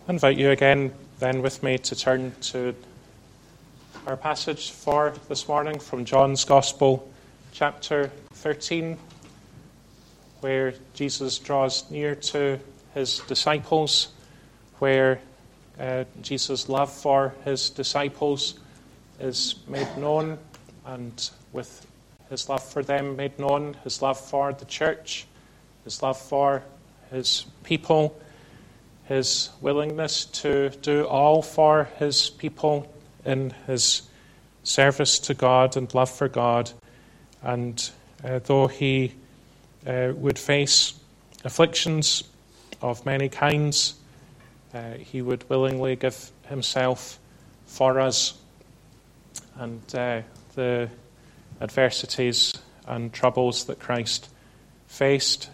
I invite you again then with me to turn to our passage for this morning from John's Gospel, chapter 13, where Jesus draws near to his disciples, where Jesus' love for his disciples is made known, and with his love for them made known, his love for the church, his love for his people, his willingness to do all for his people in his service to God and love for God. And though he would face afflictions of many kinds, he would willingly give himself for us. And the adversities and troubles that Christ faced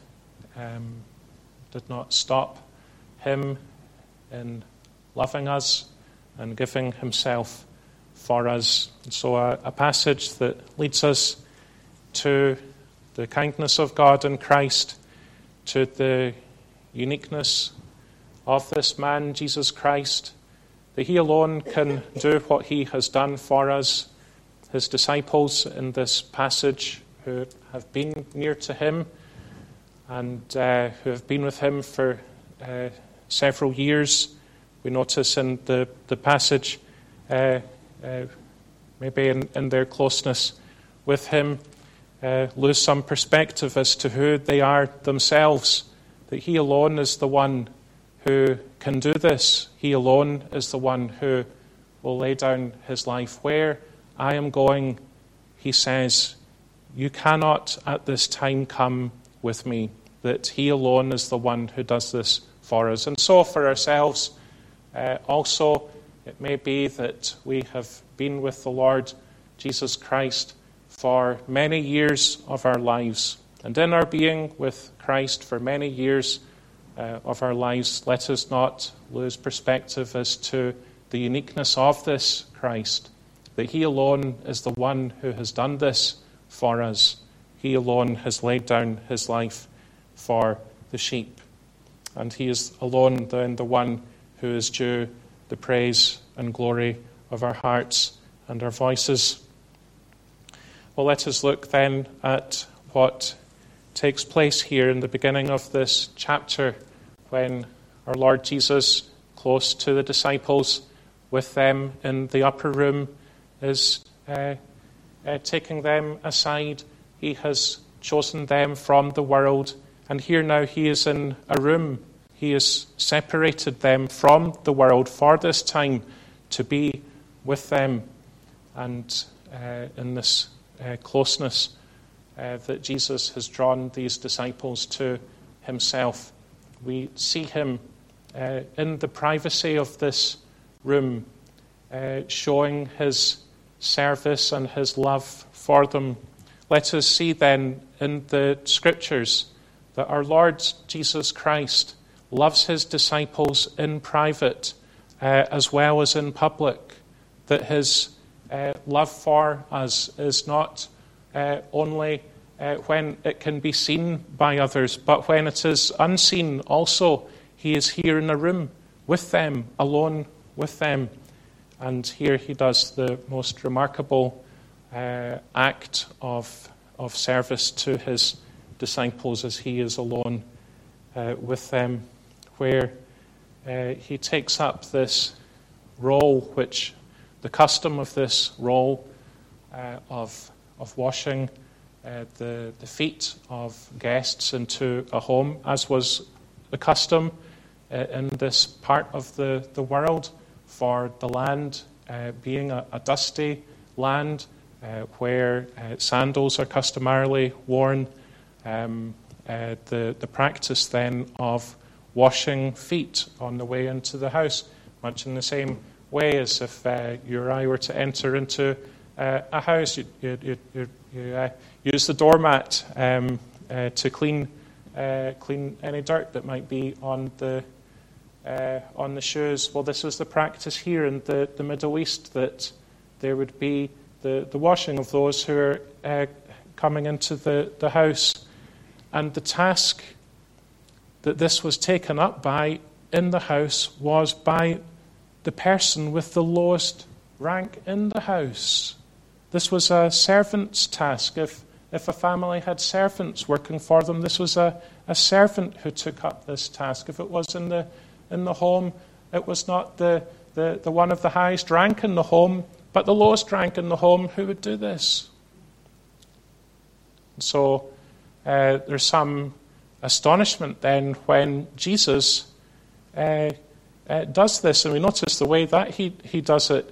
did not stop him in loving us and giving himself for us. And so a passage that leads us to the kindness of God in Christ, to the uniqueness of this man, Jesus Christ, that he alone can do what he has done for us. His disciples in this passage, who have been near to him and who have been with him for several years. We notice in the passage, maybe in their closeness with him, lose some perspective as to who they are themselves, that he alone is the one who can do this. He alone is the one who will lay down his life. Where I am going, he says, you cannot at this time come with me, that he alone is the one who does this for us. And so for ourselves, also, it may be that we have been with the Lord Jesus Christ for many years of our lives. And in our being with Christ for many years of our lives, let us not lose perspective as to the uniqueness of this Christ, that he alone is the one who has done this for us. He alone has laid down his life for the sheep. And he is alone then the one who is due the praise and glory of our hearts and our voices. Well, let us look then at what takes place here in the beginning of this chapter, when our Lord Jesus, close to the disciples, with them in the upper room, is taking them aside. He has chosen them from the world, and here now he is in a room. He has separated them from the world for this time to be with them. And in this closeness that Jesus has drawn these disciples to himself, we see him in the privacy of this room, showing his service and his love for them. Let us see then in the Scriptures that our Lord Jesus Christ loves his disciples in private as well as in public, that his love for us is not only when it can be seen by others, but when it is unseen also. He is here in a room with them, alone with them. And here he does the most remarkable act of service to his disciples as he is alone with them, where he takes up this role, which the custom of this role of washing the feet of guests into a home, as was the custom in this part of the world, for the land being a dusty land where sandals are customarily worn. The practice then of washing feet on the way into the house, much in the same way as if you or I were to enter into a house, you use the doormat to clean any dirt that might be on the shoes. Well, this was the practice here in the Middle East, that there would be the washing of those who are coming into the house. And the task that this was taken up by in the house was by the person with the lowest rank in the house. This was a servant's task. If a family had servants working for them, this was a servant who took up this task. If it was in the home, it was not the one of the highest rank in the home, but the lowest rank in the home who would do this. So there's some astonishment then when Jesus does this, and we notice the way that he does it.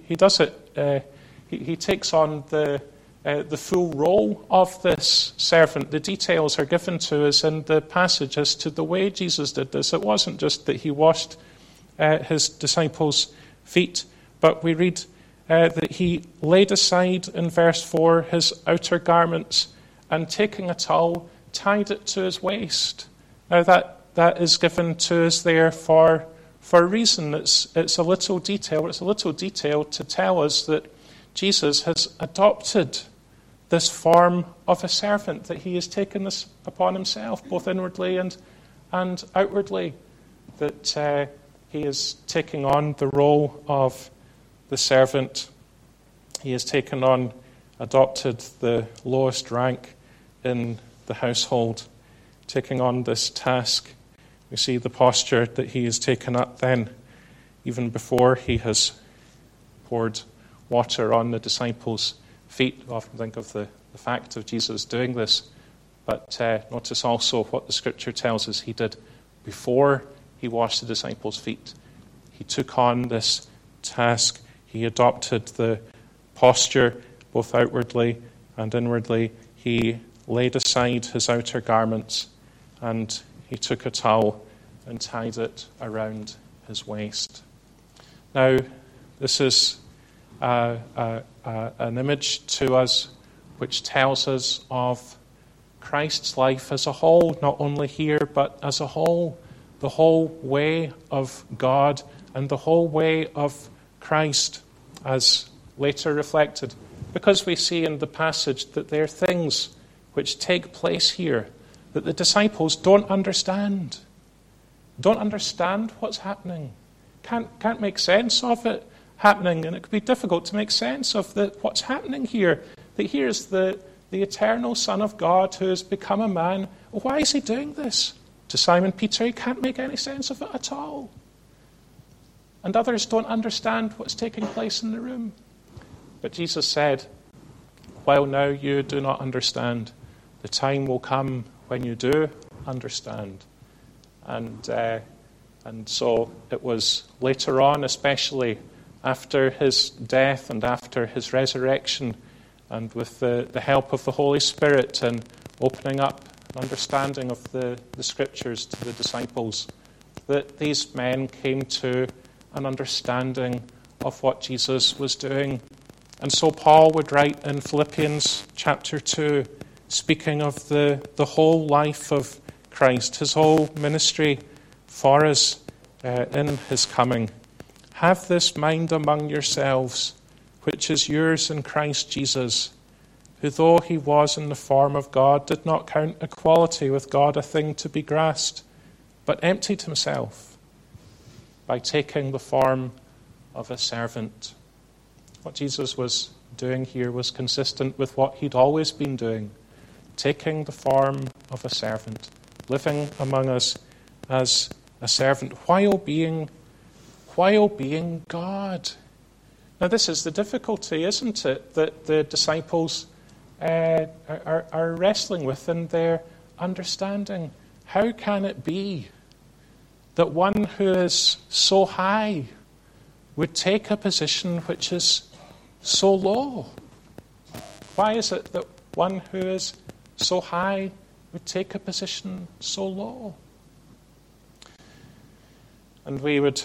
He takes on the full role of this servant. The details are given to us in the passage as to the way Jesus did this. It wasn't just that he washed his disciples' feet, but we read that he laid aside, in verse 4, his outer garments, and taking a towel, tied it to his waist. Now that is given to us there for a reason. It's a little detail. It's a little detail to tell us that Jesus has adopted this form of a servant, that he has taken this upon himself, both inwardly and outwardly, that he is taking on the role of the servant. He has adopted the lowest rank in the household, taking on this task. We see the posture that he has taken up then, even before he has poured water on the disciples' feet. I often think of the fact of Jesus doing this, but notice also what the scripture tells us he did before he washed the disciples' feet. He took on this task. He adopted the posture both outwardly and inwardly. He laid aside his outer garments and he took a towel and tied it around his waist. Now, this is an image to us which tells us of Christ's life as a whole, not only here, but as a whole, the whole way of God and the whole way of Christ, as later reflected. Because we see in the passage that there are things which take place here that the disciples don't understand what's happening, can't make sense of it happening, and it could be difficult to make sense of what's happening here. That here's the eternal Son of God who has become a man. Why is he doing this? To Simon Peter, he can't make any sense of it at all. And others don't understand what's taking place in the room. But Jesus said, while now you do not understand, the time will come when you do understand. And so it was later on, especially after his death and after his resurrection, and with the help of the Holy Spirit and opening up an understanding of the Scriptures to the disciples, that these men came to an understanding of what Jesus was doing. And so Paul would write in Philippians chapter 2, speaking of the whole life of Christ, his whole ministry for us in his coming. Have this mind among yourselves, which is yours in Christ Jesus, who though he was in the form of God, did not count equality with God a thing to be grasped, but emptied himself by taking the form of a servant. What Jesus was doing here was consistent with what he'd always been doing, taking the form of a servant, living among us as a servant while being God. Now this is the difficulty, isn't it, that the disciples are wrestling with in their understanding. How can it be that one who is so high would take a position which is so low? Why is it that one who is so high would take a position so low? And we would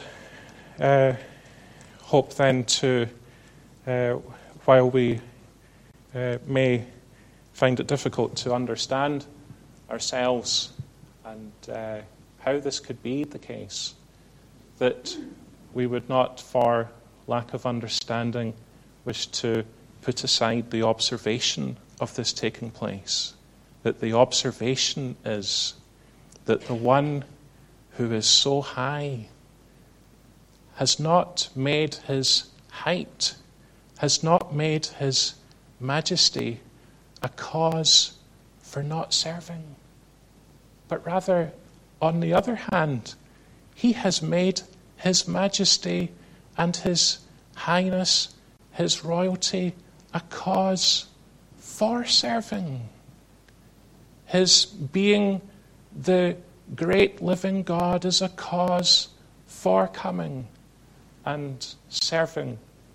hope then to, while we may find it difficult to understand ourselves and how this could be the case, that we would not, for lack of understanding, wish to put aside the observation of this taking place. That the observation is that the one who is so high, has not made his height, has not made his majesty a cause for not serving. But rather, on the other hand, he has made his majesty and his highness, his royalty, a cause for serving. His being the great living God is a cause for coming and serving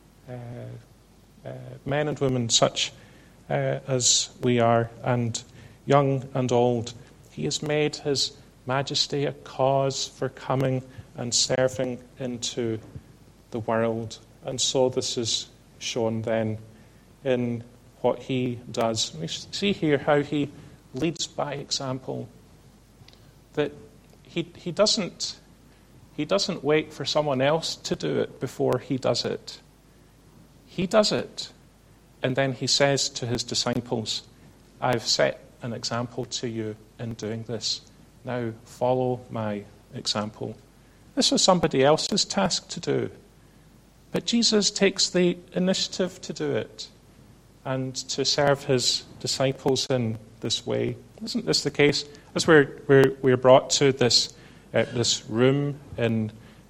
men and women such as we are, and young and old. He has made his majesty a cause for coming and serving into the world. And so this is shown then in what he does. We see here how he leads by example. That he doesn't wait for someone else to do it before he does it. He does it, and then he says to his disciples, I've set an example to you in doing this. Now follow my example. This was somebody else's task to do, but Jesus takes the initiative to do it and to serve his disciples in this way. Isn't this the case? As we're brought to this room in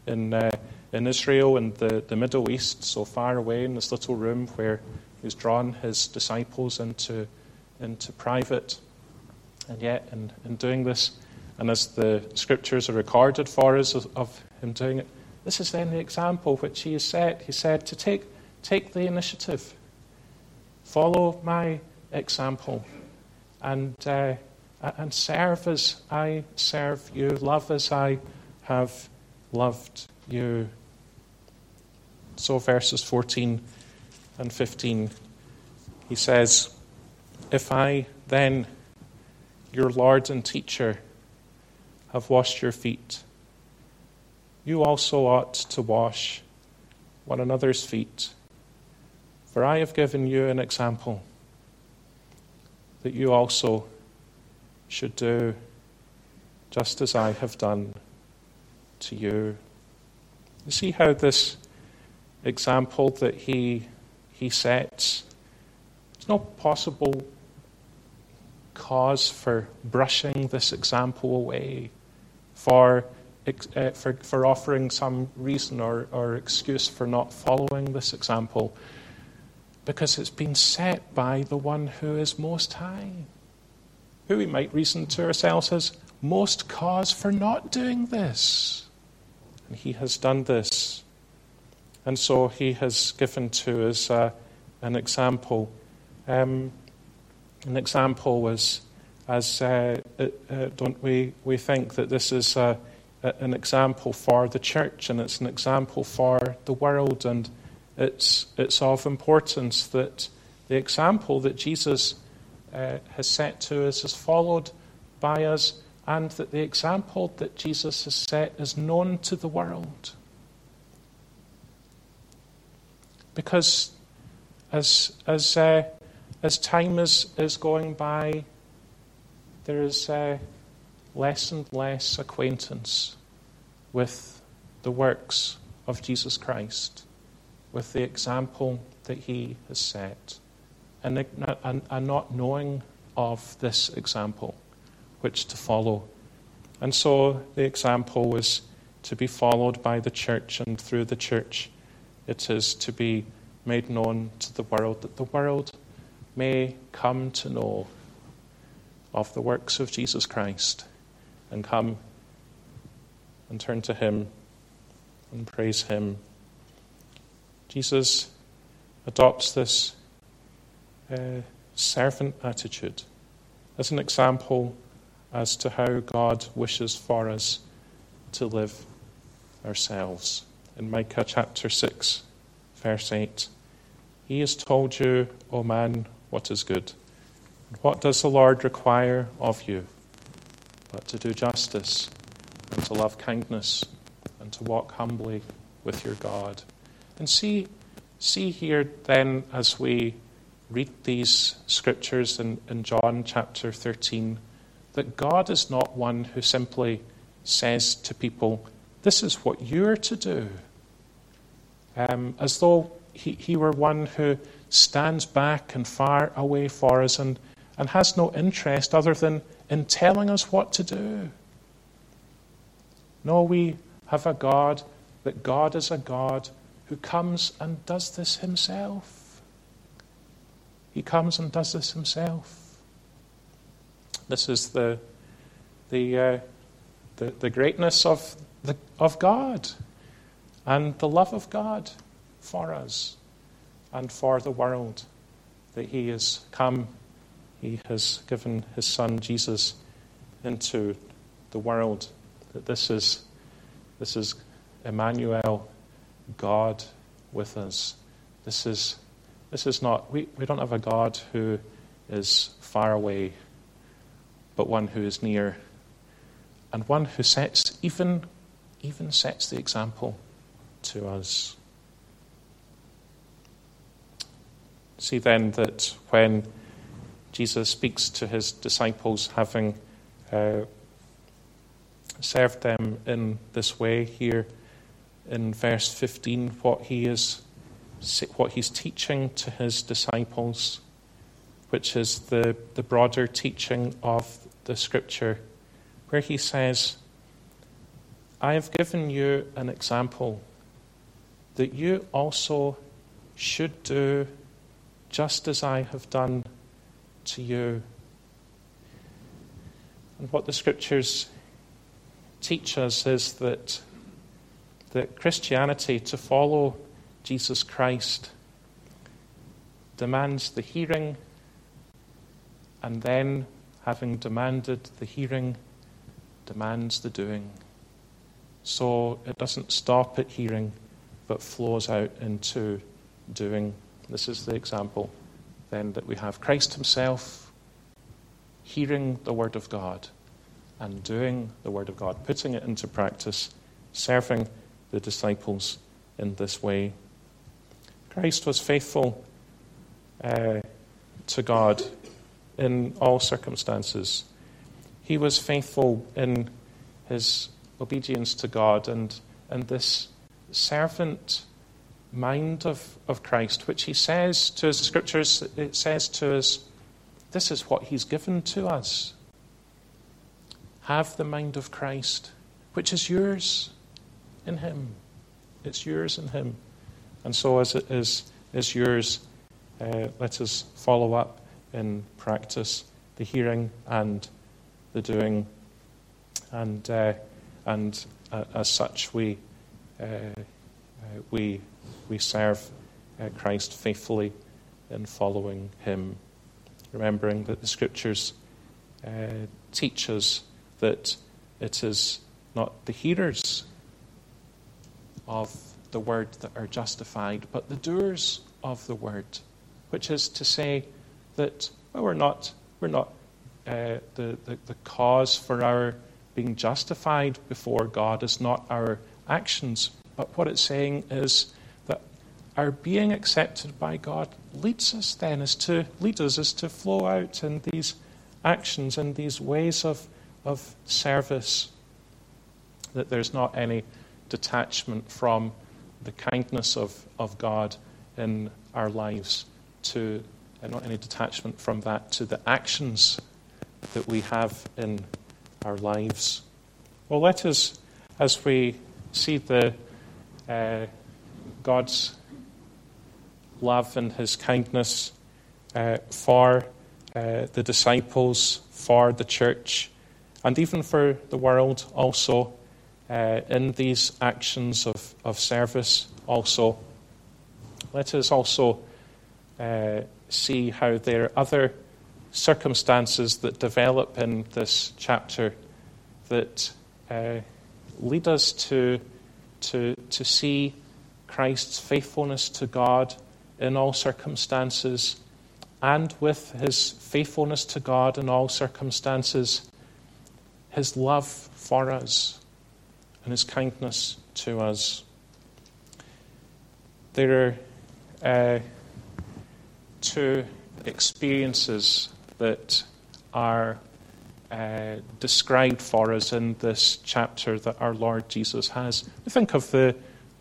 Israel and the Middle East, so far away, in this little room where he's drawn his disciples into private, and yet in doing this, and as the scriptures are recorded for us of him doing it, this is then the example which he has set. He said to take the initiative, follow my example, and serve as I serve you, love as I have loved you. So verses 14 and 15, he says, if I then, your Lord and teacher, have washed your feet, you also ought to wash one another's feet. For I have given you an example that you also should do just as I have done to you. You see how this example that he sets, there's no possible cause for brushing this example away, for offering some reason or excuse for not following this example, because it's been set by the one who is most high, who we might reason to ourselves as most cause for not doing this. And he has done this. And so he has given to us an example. An example as don't we think that this is an example for the church, and it's an example for the world, and it's of importance that the example that Jesus has set to us is followed by us, and that the example that Jesus has set is known to the world. Because as time is going by, there is less and less acquaintance with the works of Jesus Christ, with the example that he has set, and not knowing of this example which to follow. And so the example was to be followed by the church, and through the church it is to be made known to the world, that the world may come to know of the works of Jesus Christ and come and turn to him and praise him. Jesus adopts this servant attitude as an example as to how God wishes for us to live ourselves. In Micah chapter 6, verse 8, he has told you, O man, what is good. And what does the Lord require of you? But to do justice, and to love kindness, and to walk humbly with your God. And see here then, as we read these scriptures in John chapter 13, that God is not one who simply says to people, this is what you're to do. As though he were one who stands back and far away for us and has no interest other than in telling us what to do. No, we have a God, that God is a God who comes and does this himself. He comes and does this himself. This is the greatness of God and the love of God for us and for the world, that he has come, he has given his Son Jesus into the world, that this is Emmanuel, God with us. This is not, we don't have a God who is far away, but one who is near, and one who sets, even sets the example to us. See then that when Jesus speaks to his disciples, having served them in this way here in verse 15, what he's teaching to his disciples, which is the broader teaching of the Scripture, where he says, I have given you an example that you also should do just as I have done to you. And what the Scriptures teach us is that Christianity, to follow Jesus Christ, demands the hearing, and then, having demanded the hearing, demands the doing. So it doesn't stop at hearing, but flows out into doing. This is the example, then, that we have Christ himself hearing the word of God and doing the word of God, putting it into practice, serving the disciples in this way. Christ was faithful to God in all circumstances. He was faithful in his obedience to God, and this servant mind of Christ, which he says to us, the Scriptures, it says to us, this is what he's given to us. Have the mind of Christ, which is yours in him. It's yours in him. And so as it is yours, let us follow up in practice the hearing and the doing. And as such, we serve Christ faithfully in following him, remembering that the Scriptures teach us that it is not the hearers of the word that are justified, but the doers of the word, which is to say that we're not the cause for our being justified before God is not our actions, but what it's saying is that our being accepted by God leads us to flow out in these actions, in these ways of service, that there's not any detachment from the kindness of God in our lives, and not any detachment from that to the actions that we have in our lives. Well, let us, as we see God's love and his kindness for the disciples, for the church, and even for the world also, in these actions of service also. Let us also see how there are other circumstances that develop in this chapter that lead us to see Christ's faithfulness to God in all circumstances, and with his faithfulness to God in all circumstances, his love for us and his kindness to us. There are two experiences that are described for us in this chapter that our Lord Jesus has. We think of the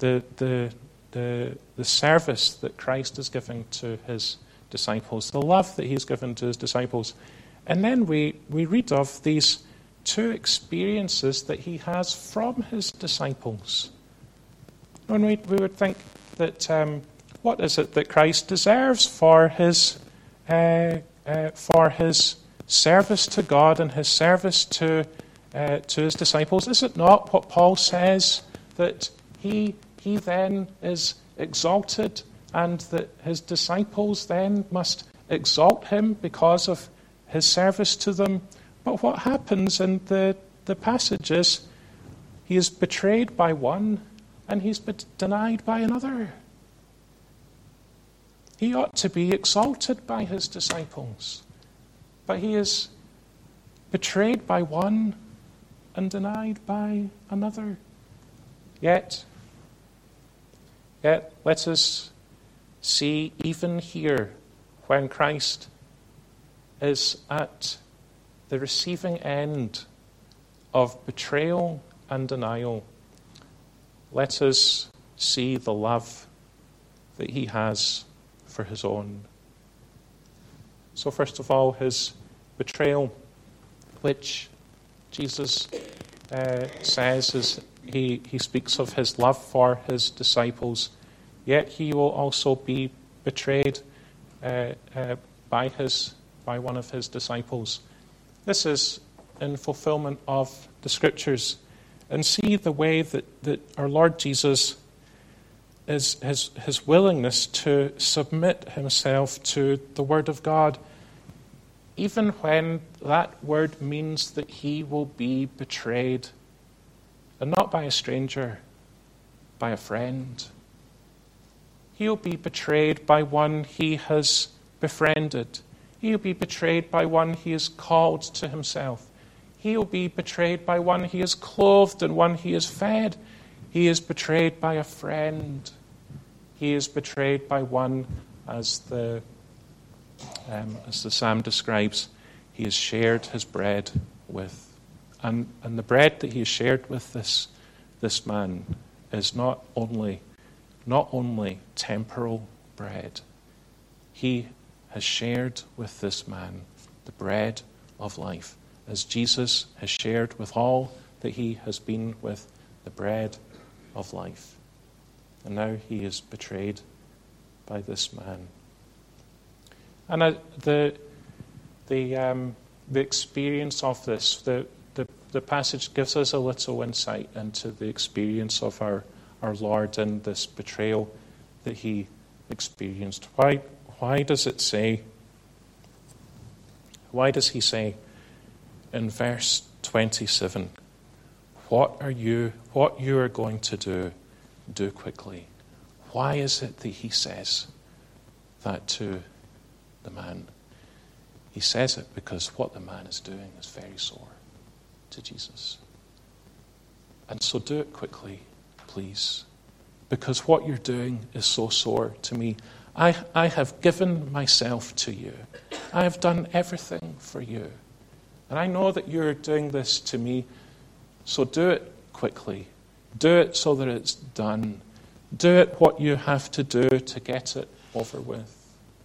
service that Christ is giving to his disciples, the love that he's given to his disciples. And then we read of these two experiences that he has from his disciples. And we would think that what is it that Christ deserves for his service to God and his service to his disciples? Is it not what Paul says, that he then is exalted and that his disciples then must exalt him because of his service to them? But what happens in the passage is he is betrayed by one and he's denied by another. He ought to be exalted by his disciples, but he is betrayed by one and denied by another. Yet let us see even here, when Christ is at the receiving end of betrayal and denial, let us see the love that he has for his own. So first of all, his betrayal, which Jesus says is he speaks of his love for his disciples, yet he will also be betrayed by one of his disciples. This is in fulfillment of the Scriptures. And see the way that our Lord Jesus is his willingness to submit himself to the Word of God, even when that word means that he will be betrayed, and not by a stranger, by a friend. He'll be betrayed by one he has befriended. He'll be betrayed by one he has called to himself. He'll be betrayed by one he has clothed and one he has fed. He is betrayed by a friend. He is betrayed by one, as the psalm describes, he has shared his bread with. And the bread that he has shared with this man is not only temporal bread. He has shared with this man the bread of life, as Jesus has shared with all that he has been with the bread of life. And now he is betrayed by this man. And the experience of this, the passage gives us a little insight into the experience of our Lord in this betrayal that he experienced. Why does it say? Why does he say in verse 27, what you are going to do quickly? Why is it that he says that to the man? He says it because what the man is doing is very sore to Jesus. And so do it quickly, please, because what you're doing is so sore to me. I have given myself to you. I have done everything for you. And I know that you're doing this to me, so do it quickly. Do it so that it's done. Do it what you have to do to get it over with.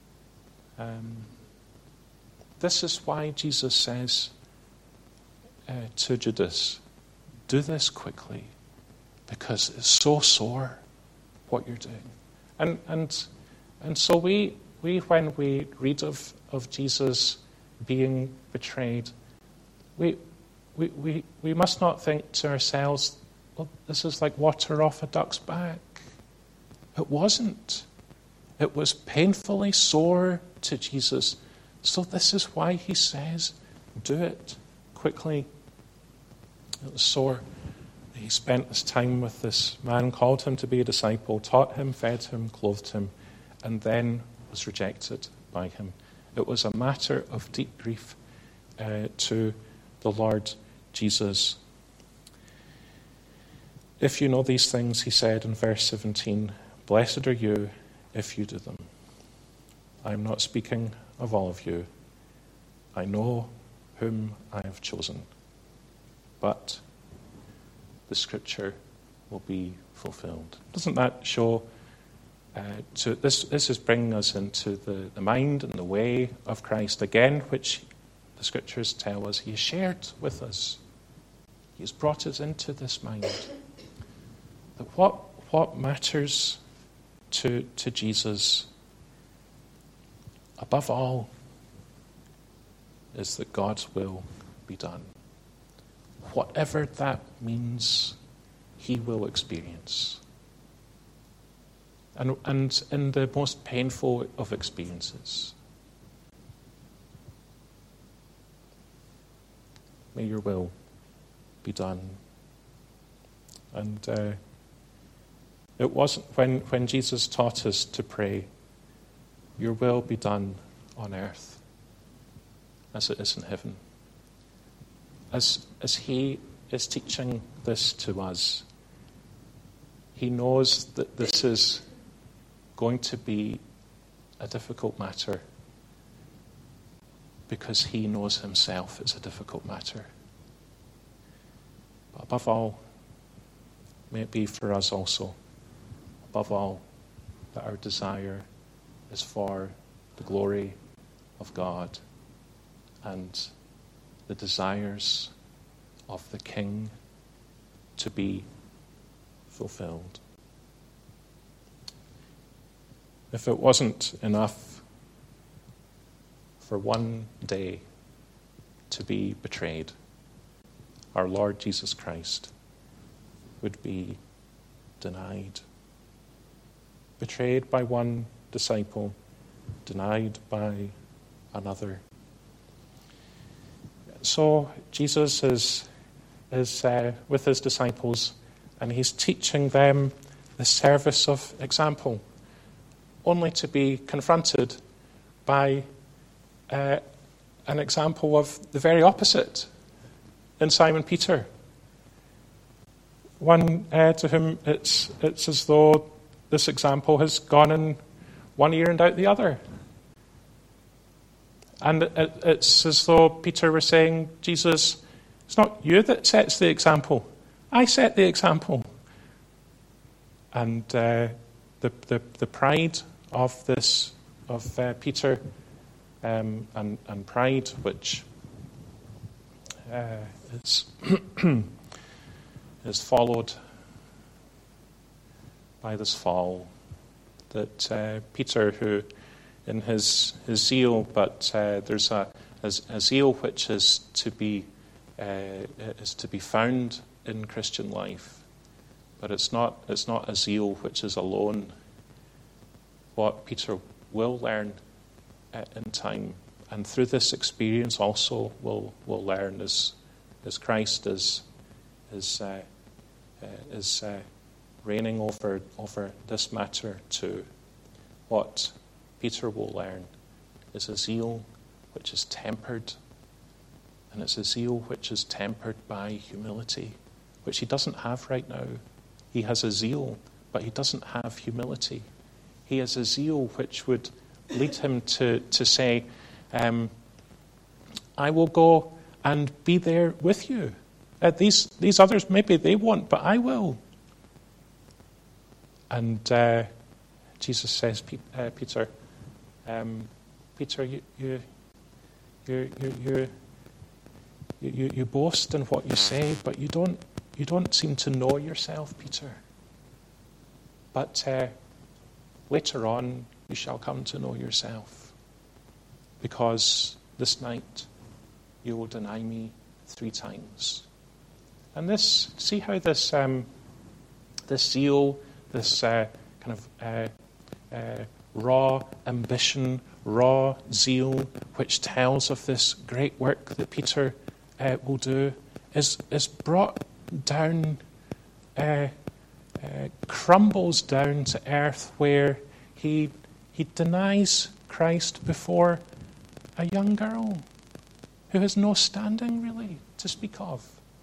This is why Jesus says to Judas, do this quickly, because it's so sore what you're doing. And so we when we read of Jesus being betrayed, we must not think to ourselves, well, this is like water off a duck's back. It wasn't. It was painfully sore to Jesus. So this is why he says, do it quickly. It was sore. He spent his time with this man, called him to be a disciple, taught him, fed him, clothed him, and then was rejected by him. It was a matter of deep grief to the Lord Jesus. If you know these things, he said in verse 17, blessed are you if you do them. I am not speaking of all of you. I know whom I have chosen. But the scripture will be fulfilled. Doesn't that show? This is bringing us into the mind and the way of Christ again, which the scriptures tell us he has shared with us. He has brought us into this mind. That what matters to Jesus above all is that God's will be done. Whatever that means, he will experience. And in the most painful of experiences. May your will be done. And it wasn't when Jesus taught us to pray, your will be done on earth as it is in heaven. As he is teaching this to us, he knows that this is going to be a difficult matter because he knows himself it's a difficult matter. But above all, may it be for us also, above all, that our desire is for the glory of God and the desires of the King to be fulfilled. If it wasn't enough for one day to be betrayed, our Lord Jesus Christ would be denied. Betrayed by one disciple, denied by another. So Jesus is with his disciples, and he's teaching them the service of example, only to be confronted by an example of the very opposite in Simon Peter. One to whom it's as though this example has gone in one ear and out the other. And it's as though Peter was saying, Jesus, it's not you that sets the example. I set the example. And the pride of this, of Peter, and pride which is followed by this fall, that Peter, who in his zeal, but there's a zeal which is to be found in Christian life, but it's not a zeal which is alone. What Peter will learn in time, and through this experience also will learn, as Christ is reigning over this matter too. What Peter will learn is a zeal which is tempered, and it's a zeal which is tempered by humility, which he doesn't have right now. He has a zeal, but he doesn't have humility. He has a zeal which would lead him to say, I will go and be there with you. These others, maybe they won't, but I will. And Jesus says, Peter, you boast in what you say, but you don't seem to know yourself, Peter. But later on, you shall come to know yourself, because this night you will deny me 3 times. And this, see how this zeal, this kind of raw ambition, raw zeal, which tells of this great work that Peter will do, is brought down, crumbles down to earth, where he denies Christ before a young girl who has no standing really to speak of.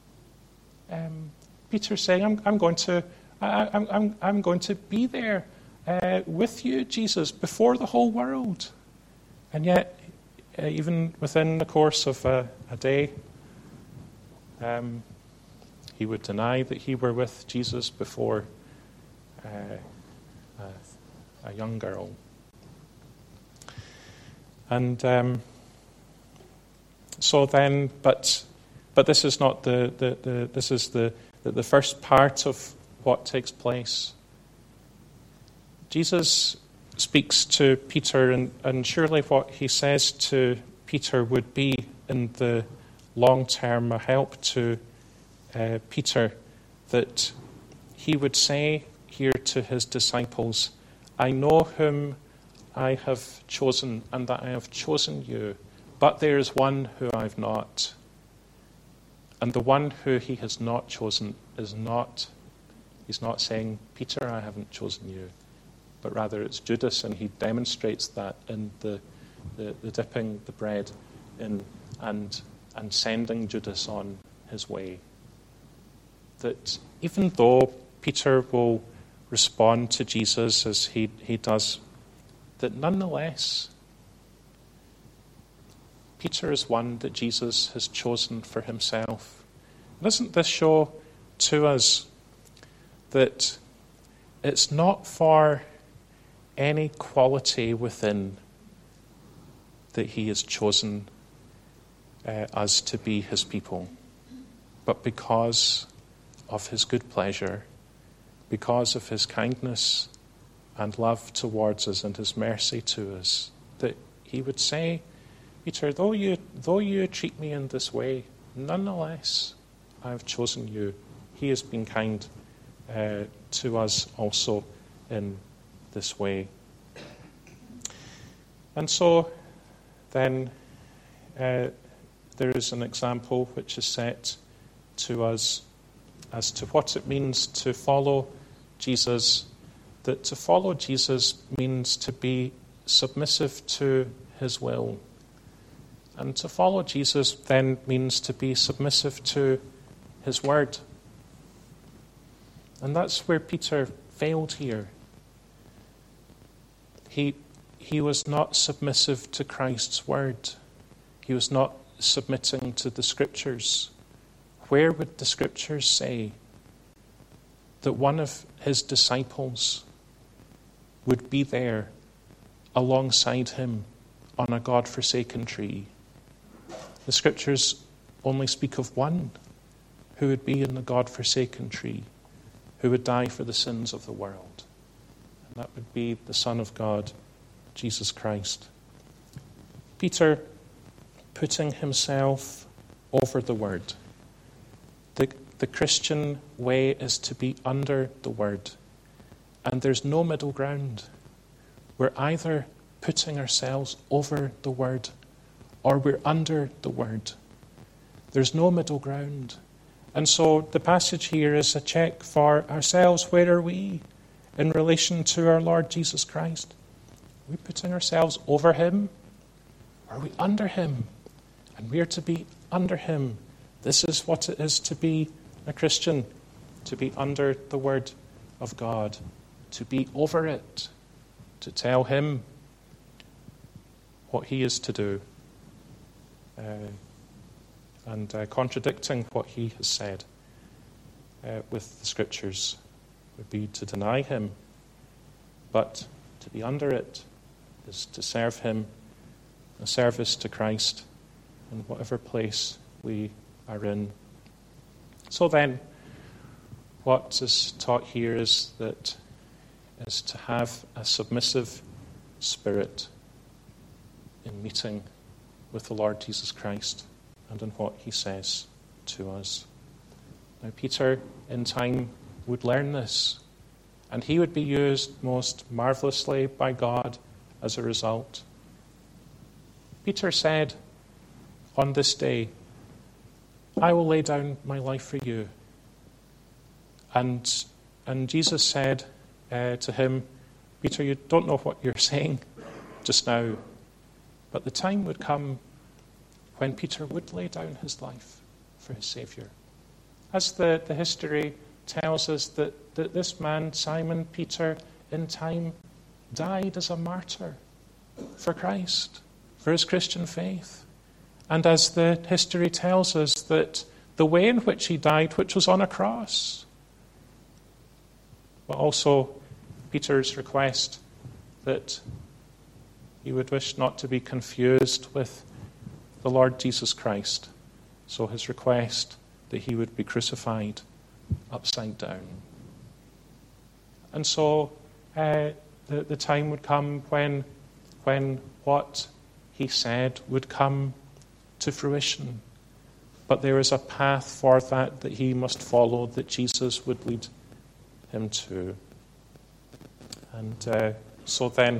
Peter's saying, I'm going to be there with you, Jesus, before the whole world. And yet even within the course of a day, he would deny that he were with Jesus before a young girl. And so then, but this is not this is the first part of what takes place. Jesus speaks to Peter, and surely what he says to Peter would be, in the long term, a help to Peter, that he would say here to his disciples, I know whom I have chosen, and that I have chosen you, but there is one who I have not. And the one who he has not chosen he's not saying, Peter, I haven't chosen you, but rather it's Judas, and he demonstrates that in the dipping the bread in and sending Judas on his way. That even though Peter will respond to Jesus as he does, that nonetheless, Peter is one that Jesus has chosen for himself. Doesn't this show to us that it's not for any quality within that he has chosen us to be his people, but because of his good pleasure, because of his kindness and love towards us and his mercy to us, that he would say, Peter, though you treat me in this way, nonetheless, I have chosen you. He has been kind to us also in this way. And so then there is an example which is set to us as to what it means to follow Jesus, that to follow Jesus means to be submissive to his will. And to follow Jesus then means to be submissive to his word. And that's where Peter failed here. He was not submissive to Christ's word. He was not submitting to the Scriptures. Where would the Scriptures say that one of his disciples would be there alongside him on a God-forsaken tree? The Scriptures only speak of one who would be in the God-forsaken tree, who would die for the sins of the world. And that would be the Son of God, Jesus Christ. Peter putting himself over the Word. The Christian way is to be under the Word. And there's no middle ground. We're either putting ourselves over the Word or we're under the Word. There's no middle ground. And so the passage here is a check for ourselves. Where are we in relation to our Lord Jesus Christ? Are we putting ourselves over him? Or are we under him? And we are to be under him. This is what it is to be a Christian, to be under the Word of God, to be over it, to tell him what he is to do, and contradicting what he has said with the Scriptures would be to deny him. But to be under it is to serve him, a service to Christ in whatever place we are in. So then, what is taught here is to have a submissive spirit in meeting with the Lord Jesus Christ and in what he says to us. Now, Peter, in time, would learn this, and he would be used most marvelously by God as a result. Peter said, on this day, I will lay down my life for you. And Jesus said to him, Peter, you don't know what you're saying just now, but the time would come when Peter would lay down his life for his Saviour. As the history tells us that this man, Simon Peter, in time died as a martyr for Christ, for his Christian faith. And as the history tells us, that the way in which he died, which was on a cross, but also Peter's request that he would wish not to be confused with the Lord Jesus Christ. So his request that he would be crucified upside down. And so the time would come when what he said would come to fruition. But there is a path for that he must follow, that Jesus would lead him to. And so then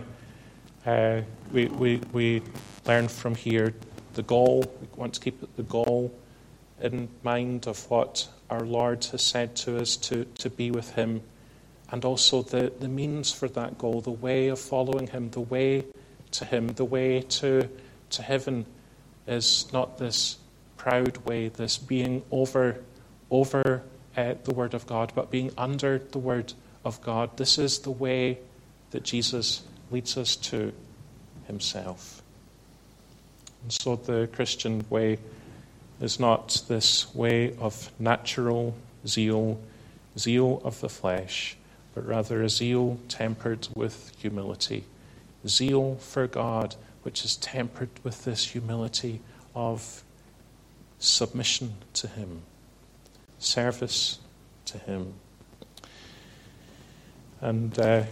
we learn from here the goal. We want to keep the goal in mind of what our Lord has said to us, to be with him, and also the means for that goal, the way of following him, the way to him, the way to heaven is not this proud way, this being over the Word of God, but being under the Word of God. This is the way that Jesus leads us to himself. And so the Christian way is not this way of natural zeal of the flesh, but rather a zeal tempered with humility. Zeal for God, which is tempered with this humility of submission to him, service to him. And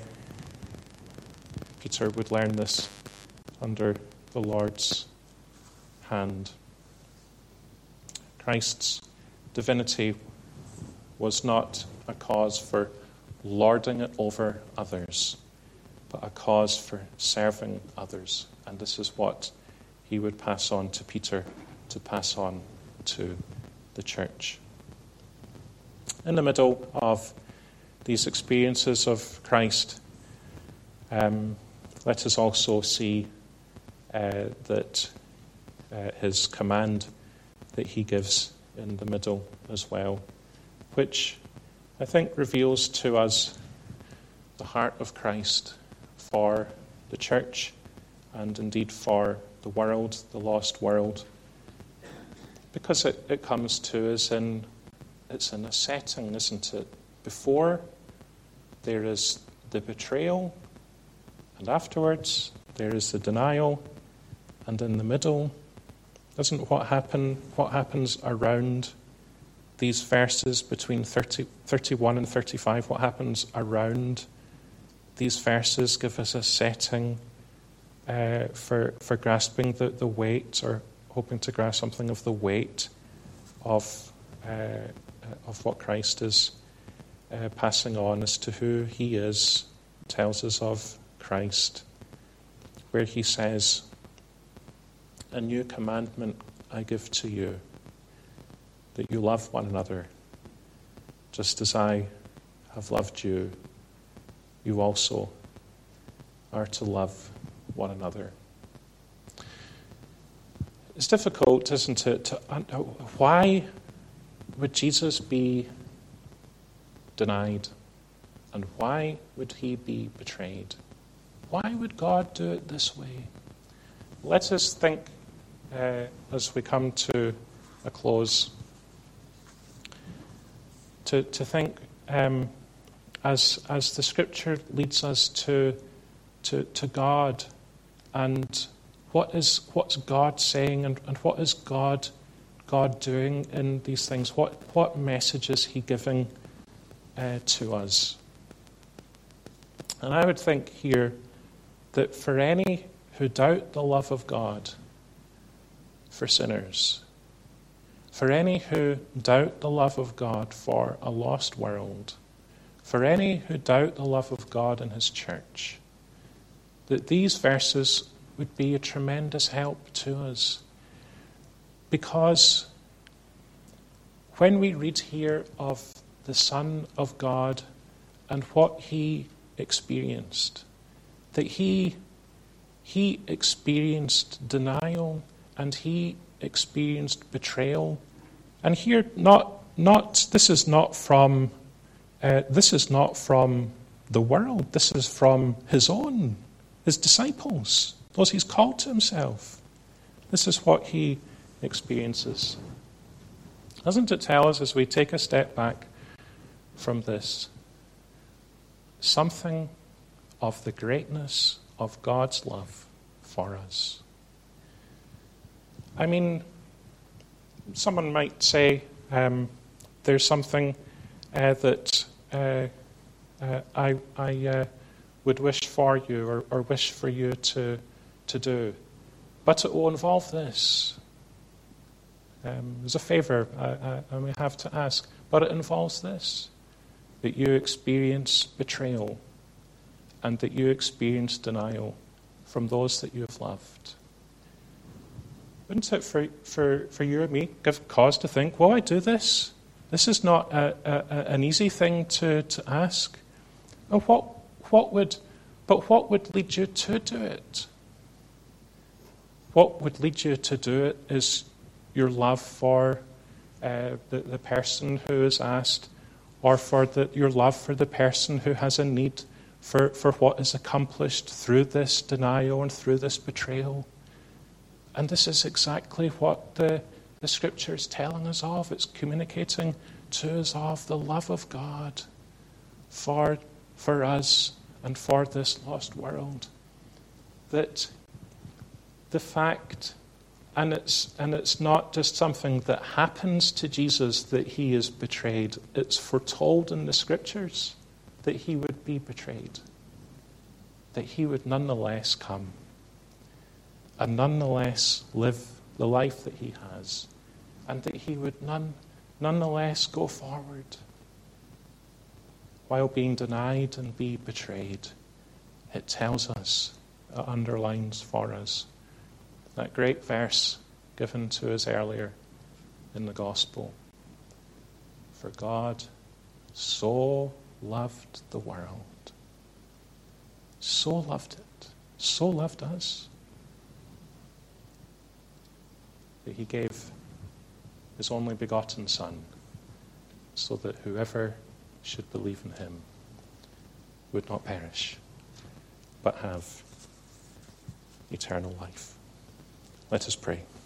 Peter would learn this under the Lord's hand. Christ's divinity was not a cause for lording it over others, but a cause for serving others. And this is what he would pass on to Peter, to pass on to the church. In the middle of these experiences of Christ, let us also see that his command that he gives in the middle as well, which I think reveals to us the heart of Christ for the church and indeed for the world, the lost world, because it comes to us it's in a setting, isn't it? Before there is the betrayal, and afterwards there is the denial, and in the middle, isn't what happens around these verses between 31 and 35, what happens around these verses give us a setting for grasping the weight, or hoping to grasp something of the weight of what Christ is passing on as to who he is. Tells us of Christ, where he says, "A new commandment I give to you, that you love one another, just as I have loved you. You also are to love one another." It's difficult, isn't it, why would Jesus be denied? And why would he be betrayed? Why would God do it this way? Let us think as we come to a close, to think as the Scripture leads us to God, and what's God saying, and what is God doing in these things? What message is he giving to us? And I would think here that for any who doubt the love of God for sinners, for any who doubt the love of God for a lost world, for any who doubt the love of God in his church, that these verses would be a tremendous help to us. Because when we read here of the Son of God and what he experienced, that he experienced denial and he experienced betrayal. And here, this is not from the world. This is from his disciples, those he's called to himself. This is what he experiences. Doesn't it tell us, as we take a step back from this, something of the greatness of God's love for us? I mean, someone might say there's something that I would wish for you or wish for you to do, but it will involve this. There's a favour I may have to ask, but it involves this, that you experience betrayal and that you experience denial from those that you have loved. Wouldn't it for you and me give cause to think, will I do this? This is not an easy thing to ask. And what would lead you to do it? What would lead you to do it is your love for the person who is asked, or for your love for the person who has a need for what is accomplished through this denial and through this betrayal. And this is exactly what the Scripture is telling us of. It's communicating to us of the love of God for us and for this lost world. That the fact, and it's not just something that happens to Jesus that he is betrayed. It's foretold in the Scriptures that he would be betrayed, that he would nonetheless come and nonetheless live the life that he has, and that he would nonetheless go forward while being denied and be betrayed. It tells us, it underlines for us that great verse given to us earlier in the Gospel. For God so loved the world, so loved it, so loved us, that he gave his only begotten Son, so that whoever should believe in him would not perish, but have eternal life. Let us pray.